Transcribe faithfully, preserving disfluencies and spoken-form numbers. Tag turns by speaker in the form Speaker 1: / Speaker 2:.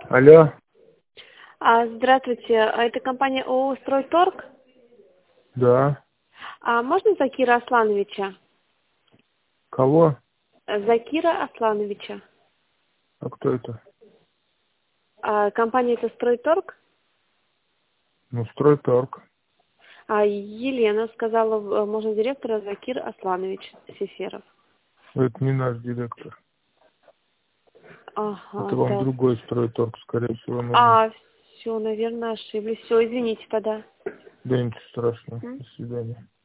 Speaker 1: Алло.
Speaker 2: А, здравствуйте, а это компания ООО «Стройторг».
Speaker 1: Да.
Speaker 2: А можно Закира Аслановича?
Speaker 1: Кого?
Speaker 2: Э, Закира Аслановича.
Speaker 1: А кто это?
Speaker 2: А, компания это «Стройторг».
Speaker 1: Ну, стройторг.
Speaker 2: А Елена сказала, э, можно директора Закир Асланович Сеферов.
Speaker 1: Это не наш директор. Это
Speaker 2: Ага,
Speaker 1: вам
Speaker 2: так.
Speaker 1: другой стройторг, скорее всего, нужен.
Speaker 2: А, все, наверное, ошиблись. Все, извините тогда.
Speaker 1: Да ничего страшного.
Speaker 2: М?
Speaker 1: До свидания.